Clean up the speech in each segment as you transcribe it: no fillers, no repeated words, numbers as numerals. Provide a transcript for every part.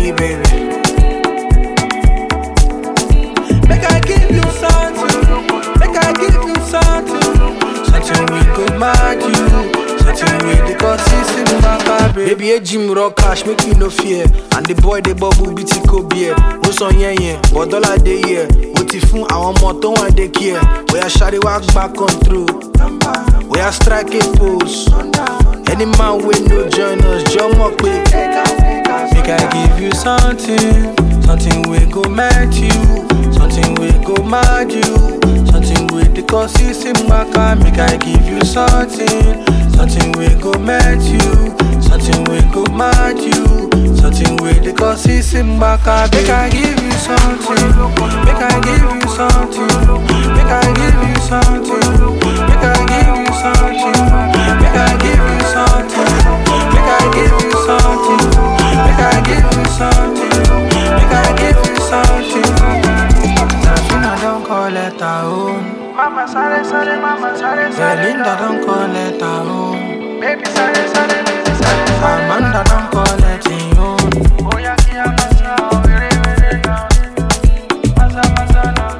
baby, baby. Make I give you something. Make I give you something. Something we go mad you. Something we the consistent my baby. Baby, a gym rock cash, make you no fear. And the boy the bubble beat go beer. No son yeah, but dollar day yeah. What if I want more don't want they care. We are shady walk back on through. We are striking pose. Any man with no join us, jump up quick. Make I give you something. Something we go mad you. Something we go mad you. Something with the consistent marker. Make I give you something. Something we go mad you. Something we go mad you. Something with the consistent marker. Make I give you something. Make I give you something. Make I give you something. Make I give you something. Make I give you something. Make I give you something. Make I give you something. Make I give you something. Safina don't call it her home. Mama sorry, sorry, mama sorry, sorry. Belinda don't call it her home. Baby sorry, sorry, baby sorry, sorry. Amanda don't call it her home. Oh yeah, kia masa, very very down. Masa masa na.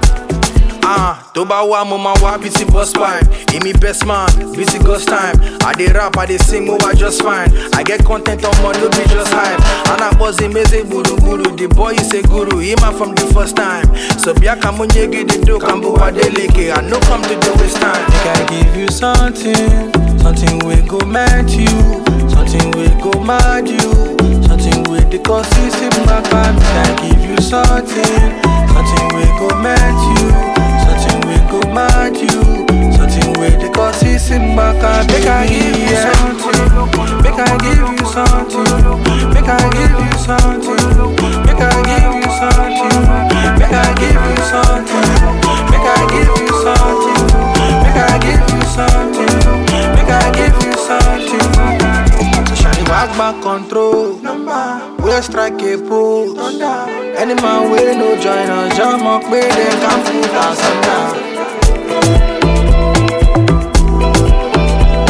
To ba wa mo ma wa busy boss fine. He me best man, busy ghost time. I dey rap, I dey sing, oh I just fine. I get content on my no be just hype. And I was amazing buru buru. The boy is a guru, he man from the first time. So biaka mo nyegi the do kambu wa deleke. I no come to do waste time. Make I give you something, something we go mad you, something we go mad you, something with the consistent marker. Make I give you something, something we go mad you. Something we go mad you. Something with the consistent marker. Make I give you something. Make I give you something. Make I give you something. Make I give you something. Make I give you something. Make I give you something. Make I give you something. Make I give you something. So shawty walk back control. We strike a pose. Any man will no join us. Jump up with them, come put us under.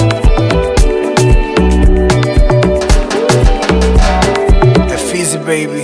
Baby.